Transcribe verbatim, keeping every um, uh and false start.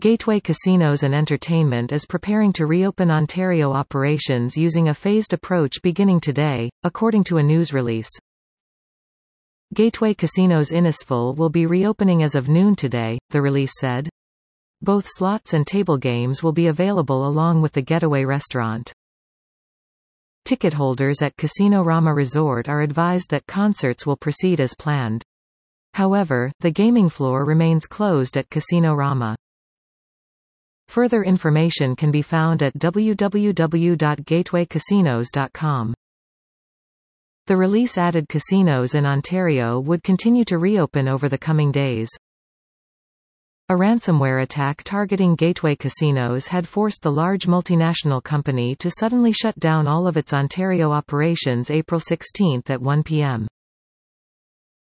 Gateway Casinos and Entertainment is preparing to reopen Ontario operations using a phased approach beginning today, according to a news release. Gateway Casinos Innisfil will be reopening as of noon today, the release said. Both slots and table games will be available along with the Getaway restaurant. Ticket holders at Casino Rama Resort are advised that concerts will proceed as planned. However, the gaming floor remains closed at Casino Rama. Further information can be found at w w w dot gateway casinos dot com. The release added casinos in Ontario would continue to reopen over the coming days. A ransomware attack targeting Gateway Casinos had forced the large multinational company to suddenly shut down all of its Ontario operations April sixteenth at one p m